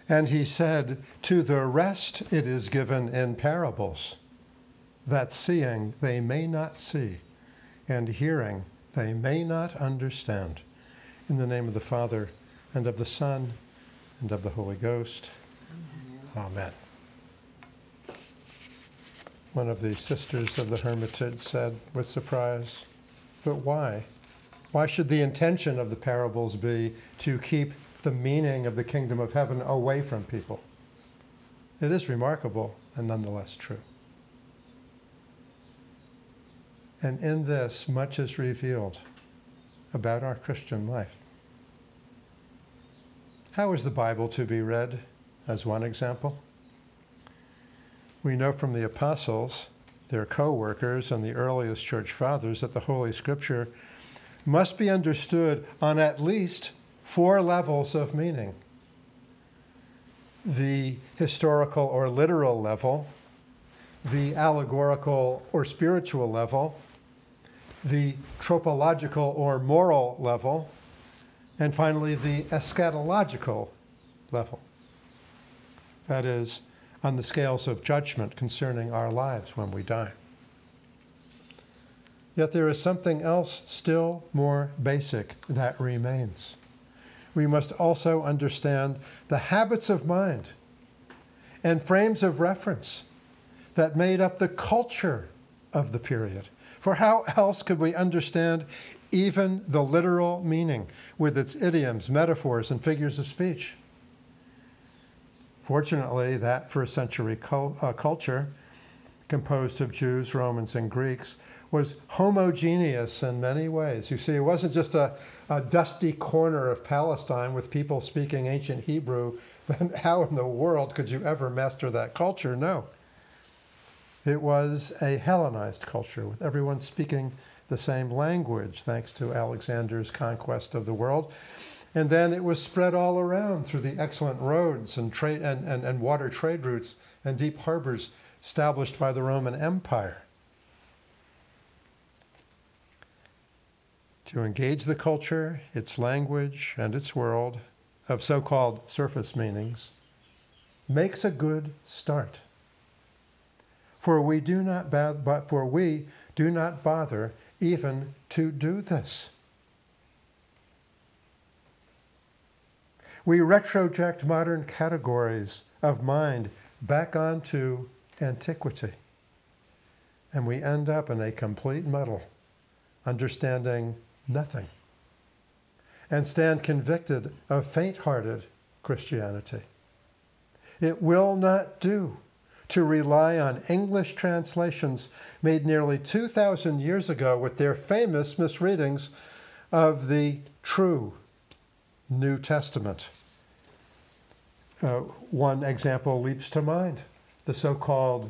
And he said, to the rest it is given in parables, that seeing they may not see, and hearing they may not understand. In the name of the Father, and of the Son, and of the Holy Ghost. Amen. One of the sisters of the Hermitage said with surprise, but why? Why should the intention of the parables be to keep the meaning of the kingdom of heaven away from people? It is remarkable and nonetheless true. And in this, much is revealed about our Christian life. How is the Bible to be read? As one example, we know from the apostles, their co-workers, and the earliest church fathers that the Holy Scripture must be understood on at least 4 levels of meaning. The historical or literal level, the allegorical or spiritual level, the tropological or moral level, and finally the eschatological level. That is, on the scales of judgment concerning our lives when we die. Yet there is something else still more basic that remains. We must also understand the habits of mind and frames of reference that made up the culture of the period. For how else could we understand even the literal meaning with its idioms, metaphors, and figures of speech? Fortunately, that first century culture, composed of Jews, Romans, and Greeks, was homogeneous in many ways. You see, it wasn't just a dusty corner of Palestine with people speaking ancient Hebrew. Then how in the world could you ever master that culture? No. It was a Hellenized culture with everyone speaking the same language, thanks to Alexander's conquest of the world. And then it was spread all around through the excellent roads and trade and water trade routes and deep harbors established by the Roman Empire. To engage the culture, its language, and its world of so-called surface meanings makes a good start. For we do not bother even to do this. We retroject modern categories of mind back onto antiquity, and we end up in a complete muddle, understanding nothing, and stand convicted of faint-hearted Christianity. It will not do to rely on English translations made nearly 2,000 years ago with their famous misreadings of the true New Testament. One example leaps to mind, the so-called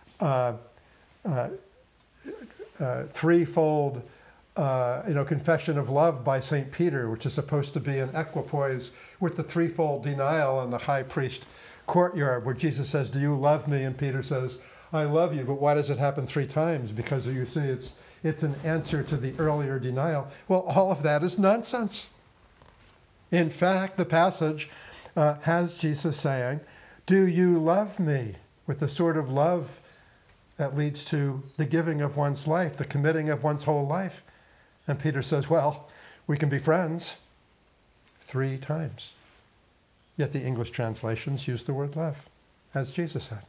threefold confession of love by St. Peter, which is supposed to be an equipoise with the threefold denial in the high priest courtyard, where Jesus says, "Do you love me?" And Peter says, "I love you," but why does it happen 3 times? Because you see, it's an answer to the earlier denial. Well, all of that is nonsense. In fact, the passage has Jesus saying, "Do you love me?" with the sort of love that leads to the giving of one's life, the committing of one's whole life. And Peter says, well, we can be friends 3 times. Yet the English translations use the word love, as Jesus had.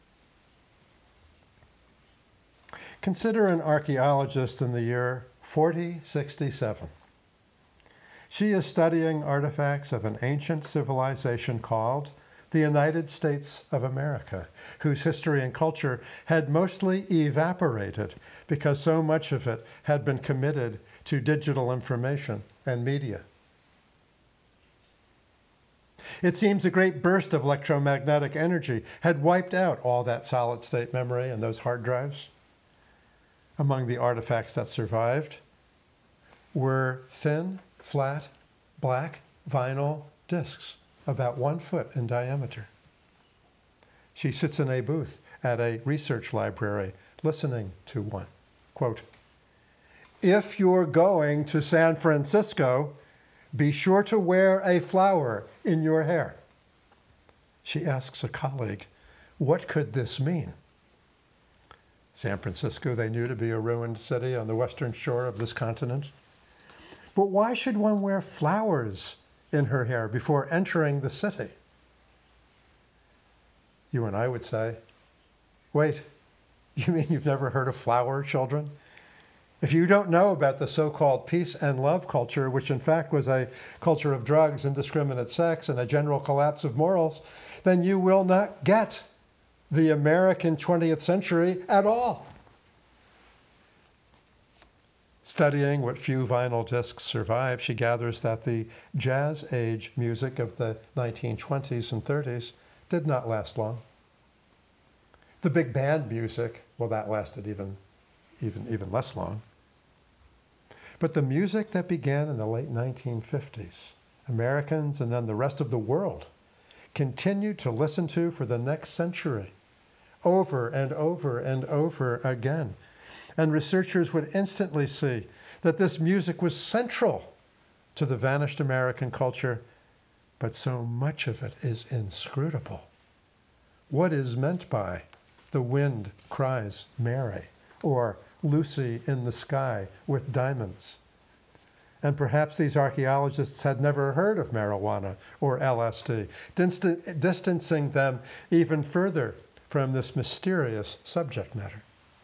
Consider an archaeologist in the year 4067. She is studying artifacts of an ancient civilization called the United States of America, whose history and culture had mostly evaporated because so much of it had been committed to digital information and media. It seems a great burst of electromagnetic energy had wiped out all that solid-state memory and those hard drives. Among the artifacts that survived were thin, flat, black vinyl discs, about 1 foot in diameter. She sits in a booth at a research library listening to one. Quote, "If you're going to San Francisco, be sure to wear a flower in your hair." she asks a colleague, what could this mean? San Francisco, they knew to be a ruined city on the western shore of this continent. But why should one wear flowers in her hair before entering the city? You and I would say, wait, you mean you've never heard of flower children? If you don't know about the so-called peace and love culture, which in fact was a culture of drugs, indiscriminate sex, and a general collapse of morals, then you will not get the American 20th century at all. Studying what few vinyl discs survive, she gathers that the jazz age music of the 1920s and 30s did not last long. The big band music, well, that lasted even less long. But the music that began in the late 1950s, Americans and then the rest of the world continued to listen to for the next century, over and over and over again. And researchers would instantly see that this music was central to the vanished American culture, but so much of it is inscrutable. What is meant by "The Wind Cries Mary" or "Lucy in the Sky with Diamonds"? And perhaps these archaeologists had never heard of marijuana or LSD, distancing them even further from this mysterious subject matter.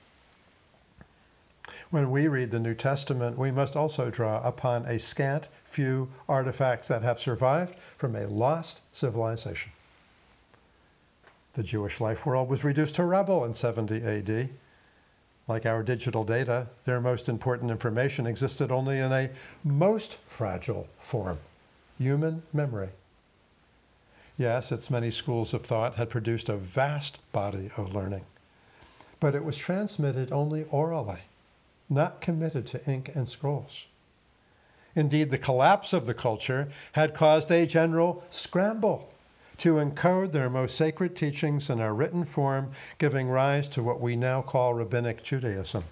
When we read the New Testament, we must also draw upon a scant few artifacts that have survived from a lost civilization. The Jewish life world was reduced to rubble in 70 AD. Like our digital data, their most important information existed only in a most fragile form, human memory. Yes, its many schools of thought had produced a vast body of learning, but it was transmitted only orally, not committed to ink and scrolls. Indeed, the collapse of the culture had caused a general scramble to encode their most sacred teachings in a written form, giving rise to what we now call Rabbinic Judaism.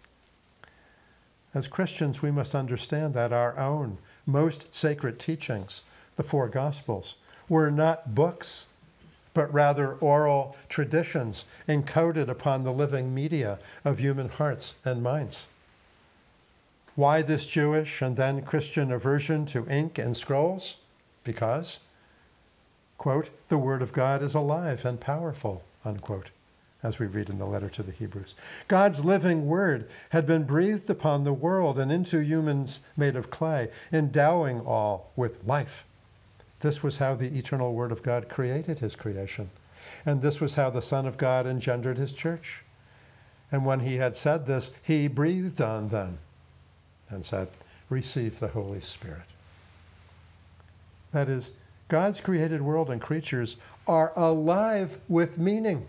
As Christians, we must understand that our own most sacred teachings, the four Gospels, were not books, but rather oral traditions encoded upon the living media of human hearts and minds. Why this Jewish and then Christian aversion to ink and scrolls? Because, quote, "the Word of God is alive and powerful," unquote, as we read in the letter to the Hebrews. God's living Word had been breathed upon the world and into humans made of clay, endowing all with life. This was how the eternal Word of God created his creation. And this was how the Son of God engendered his church. And when he had said this, he breathed on them and said, "Receive the Holy Spirit." That is, God's created world and creatures are alive with meaning,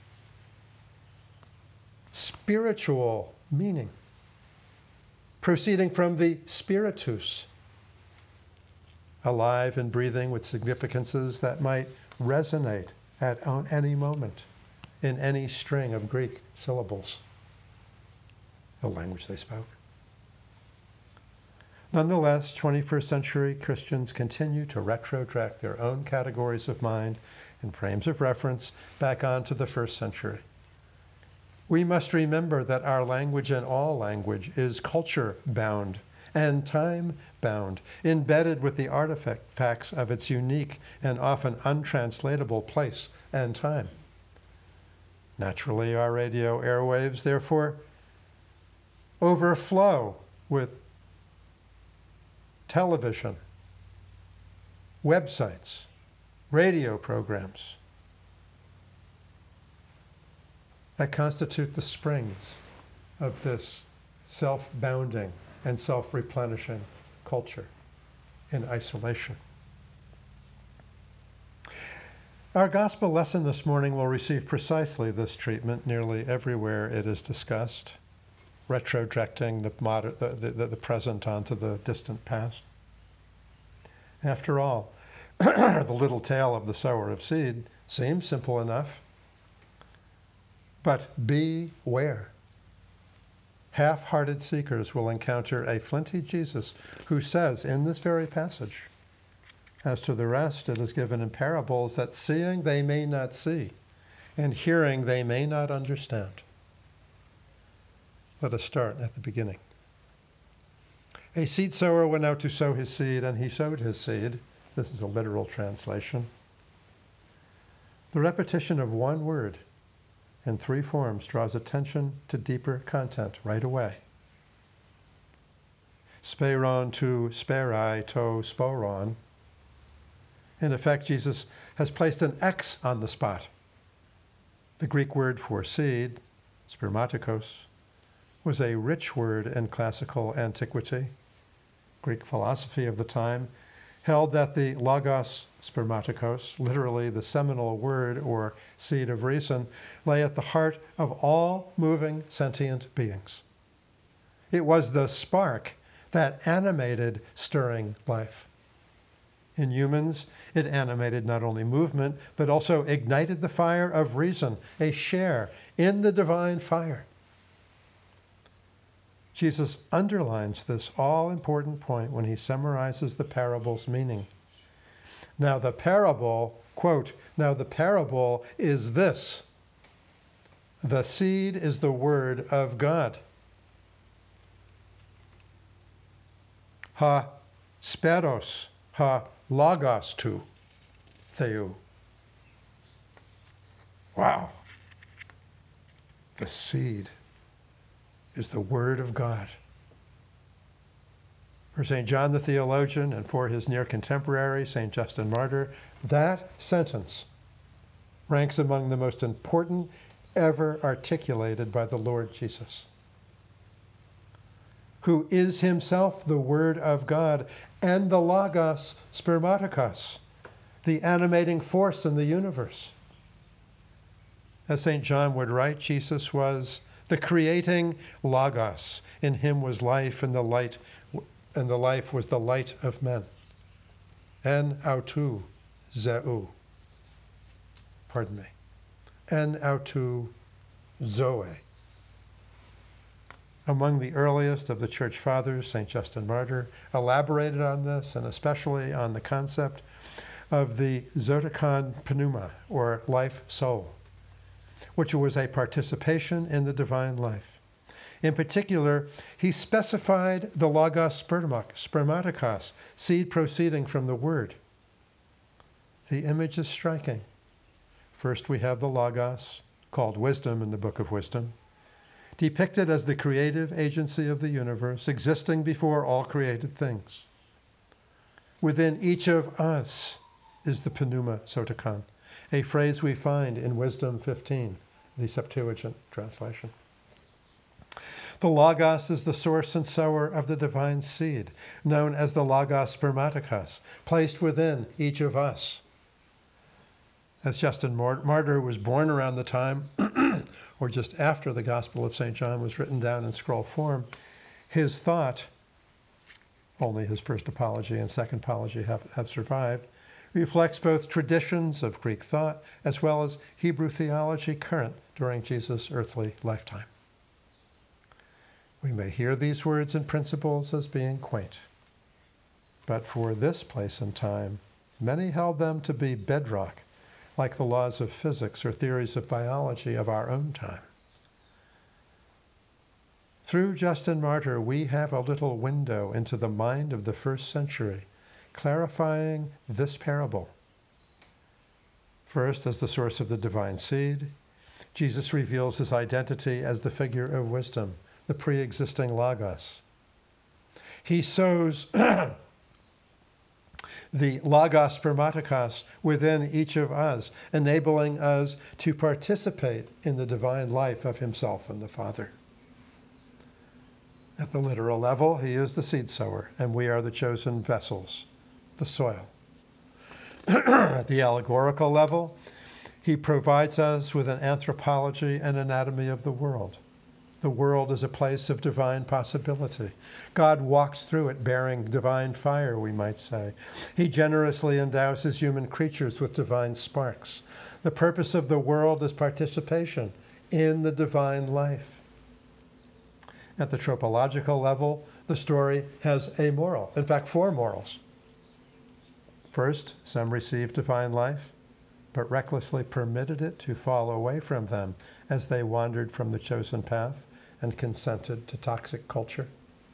spiritual meaning, proceeding from the spiritus, alive and breathing with significances that might resonate at any moment in any string of Greek syllables, the language they spoke. Nonetheless, 21st century Christians continue to retrotract their own categories of mind and frames of reference back onto the first century. We must remember that our language and all language is culture-bound and time-bound, embedded with the artifacts of its unique and often untranslatable place and time. Naturally, our radio airwaves, therefore, overflow with television, websites, radio programs that constitute the springs of this self-bounding and self-replenishing culture in isolation. Our gospel lesson this morning will receive precisely this treatment nearly everywhere it is discussed, retrojecting the present onto the distant past. After all, the little tale of the sower of seed seems simple enough, but beware. Half-hearted seekers will encounter a flinty Jesus who says in this very passage, As to the rest, it is given in parables that seeing they may not see, and hearing they may not understand. Let us start at the beginning. A seed sower went out to sow his seed, and he sowed his seed. This is a literal translation. The repetition of one word in three forms draws attention to deeper content right away. Speron to sperai to sporon. In effect, Jesus has placed an X on the spot. The Greek word for seed, spermatikos, was a rich word in classical antiquity. Greek philosophy of the time held that the logos spermatikos, literally the seminal word or seed of reason, lay at the heart of all moving sentient beings. It was the spark that animated stirring life. In humans, it animated not only movement, but also ignited the fire of reason, a share in the divine fire. Jesus underlines this all-important point when he summarizes the parable's meaning. Now the parable, quote, now the parable is this. The seed is the word of God. Ha speros, ha logos tu, theou. Wow. The seed is the word of God. For St. John the theologian and for his near contemporary, St. Justin Martyr, that sentence ranks among the most important ever articulated by the Lord Jesus, who is himself the Word of God and the Logos Spermatikos, the animating force in the universe. As St. John would write, Jesus was the creating Logos. In him was life, and the life was the light of men. En autou zeu. Pardon me. En autou zoe. Among the earliest of the Church Fathers, St. Justin Martyr elaborated on this, and especially on the concept of the zotikon pneuma, or life soul, which was a participation in the divine life. In particular, he specified the logos spermatikos, seed proceeding from the word. The image is striking. First we have the logos, called wisdom in the Book of Wisdom, depicted as the creative agency of the universe, existing before all created things. Within each of us is the pneuma zotikon, a phrase we find in Wisdom 15, the Septuagint translation. The Logos is the source and sower of the divine seed, known as the Logos spermatikos, placed within each of us. As Justin Martyr was born around the time, or just after the Gospel of St. John was written down in scroll form, his thought, only his first apology and second apology have survived, reflects both traditions of Greek thought as well as Hebrew theology current during Jesus' earthly lifetime. We may hear these words and principles as being quaint, but for this place and time, many held them to be bedrock, like the laws of physics or theories of biology of our own time. Through Justin Martyr, we have a little window into the mind of the first century, clarifying this parable. First, as the source of the divine seed, Jesus reveals his identity as the figure of wisdom, the pre-existing Logos. He sows the Logos spermatikos within each of us, enabling us to participate in the divine life of himself and the Father. At the literal level, he is the seed sower, and we are the chosen vessels, the soil. At the allegorical level, he provides us with an anthropology and anatomy of the world. The world is a place of divine possibility. God walks through it bearing divine fire, we might say. He generously endows his human creatures with divine sparks. The purpose of the world is participation in the divine life. At the tropological level, the story has a moral, in fact, four morals. First, some received divine life, but recklessly permitted it to fall away from them as they wandered from the chosen path and consented to toxic culture.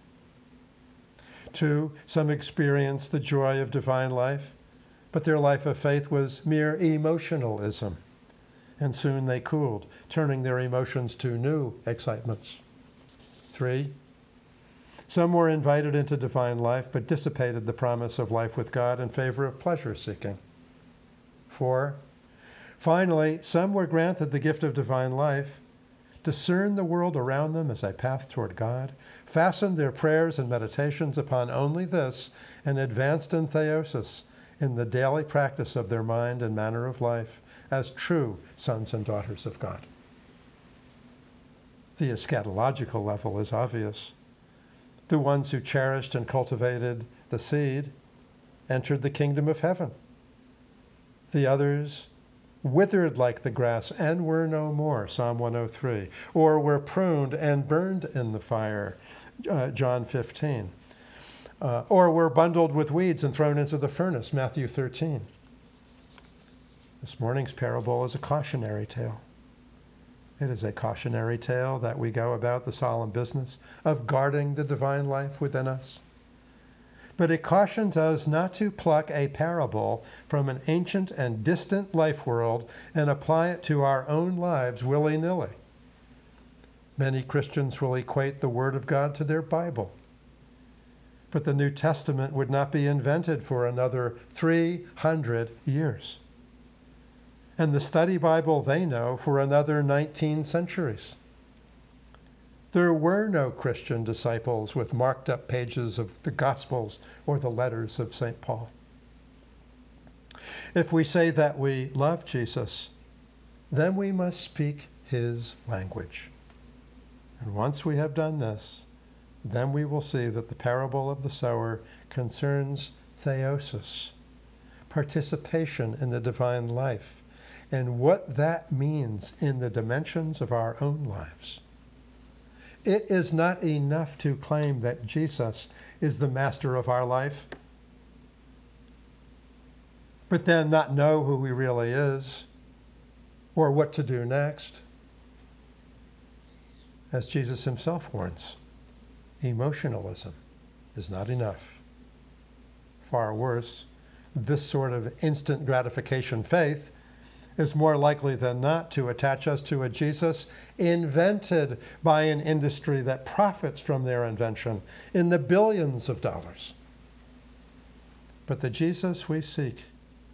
Two, some experienced the joy of divine life, but their life of faith was mere emotionalism, and soon they cooled, turning their emotions to new excitements. Three, some were invited into divine life, but dissipated the promise of life with God in favor of pleasure-seeking. Four, finally, some were granted the gift of divine life, discerned the world around them as a path toward God, fastened their prayers and meditations upon only this, and advanced in theosis, in the daily practice of their mind and manner of life, as true sons and daughters of God. The eschatological level is obvious. The ones who cherished and cultivated the seed entered the kingdom of heaven. The others withered like the grass and were no more, Psalm 103, or were pruned and burned in the fire, John 15, or were bundled with weeds and thrown into the furnace, Matthew 13. This morning's parable is a cautionary tale. It is a cautionary tale that we go about the solemn business of guarding the divine life within us. But it cautions us not to pluck a parable from an ancient and distant life world and apply it to our own lives willy-nilly. Many Christians will equate the Word of God to their Bible. But the New Testament would not be invented for another 300 years. And the study Bible they know for another 19 centuries. There were no Christian disciples with marked up pages of the Gospels or the letters of St. Paul. If we say that we love Jesus, then we must speak his language. And once we have done this, then we will see that the parable of the sower concerns theosis, participation in the divine life, and what that means in the dimensions of our own lives. It is not enough to claim that Jesus is the master of our life, but then not know who he really is or what to do next. As Jesus himself warns, emotionalism is not enough. Far worse, this sort of instant gratification faith is more likely than not to attach us to a Jesus invented by an industry that profits from their invention in the billions of dollars. But the Jesus we seek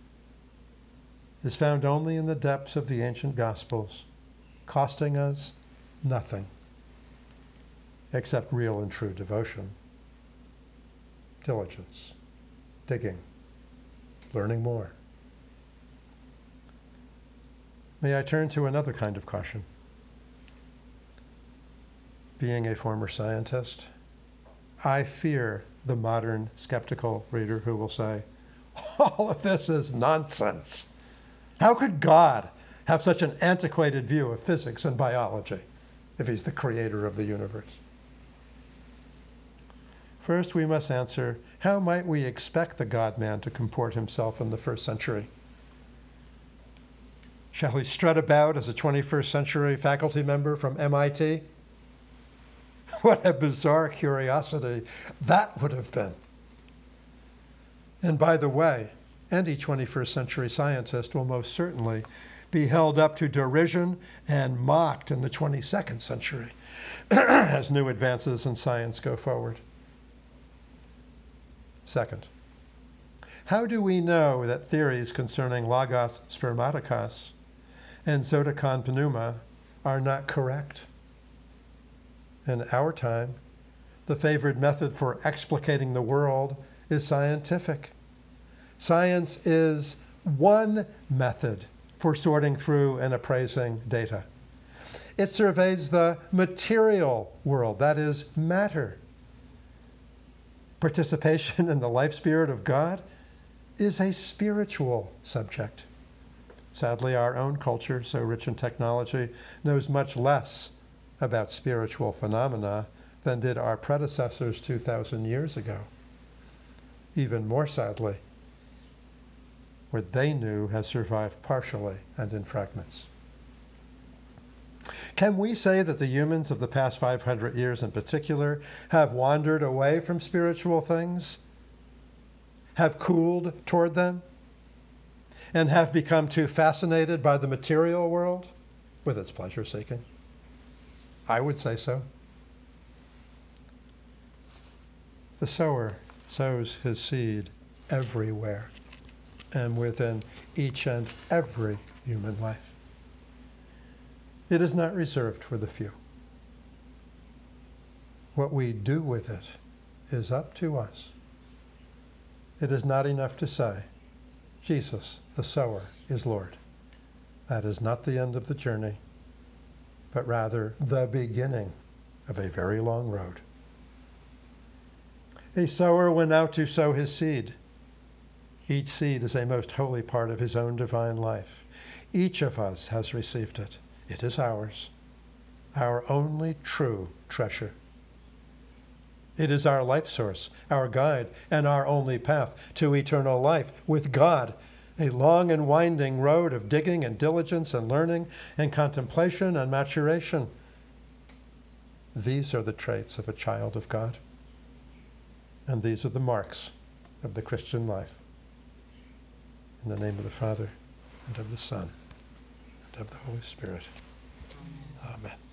is found only in the depths of the ancient Gospels, costing us nothing except real and true devotion, diligence, digging, learning more. May I turn to another kind of caution? Being a former scientist, I fear the modern skeptical reader who will say, all of this is nonsense. How could God have such an antiquated view of physics and biology if he's the creator of the universe? First, we must answer, how might we expect the God-man to comport himself in the first century? Shall he strut about as a 21st century faculty member from MIT? What a bizarre curiosity that would have been. And by the way, any 21st century scientist will most certainly be held up to derision and mocked in the 22nd century as new advances in science go forward. Second, how do we know that theories concerning logos spermaticos and zodikon pneuma are not correct? In our time, the favored method for explicating the world is scientific. Science is one method for sorting through and appraising data. It surveys the material world, that is, matter. Participation in the life spirit of God is a spiritual subject. Sadly, our own culture, so rich in technology, knows much less about spiritual phenomena than did our predecessors 2,000 years ago. Even more sadly, what they knew has survived partially and in fragments. Can we say that the humans of the past 500 years in particular have wandered away from spiritual things, have cooled toward them, and have become too fascinated by the material world with its pleasure-seeking? I would say so. The sower sows his seed everywhere and within each and every human life. It is not reserved for the few. What we do with it is up to us. It is not enough to say, Jesus, the sower, is Lord. That is not the end of the journey, but rather the beginning of a very long road. A sower went out to sow his seed. Each seed is a most holy part of his own divine life. Each of us has received it. It is ours, our only true treasure. It is our life source, our guide, and our only path to eternal life with God, a long and winding road of digging and diligence and learning and contemplation and maturation. These are the traits of a child of God, and these are the marks of the Christian life. In the name of the Father, and of the Son, and of the Holy Spirit. Amen.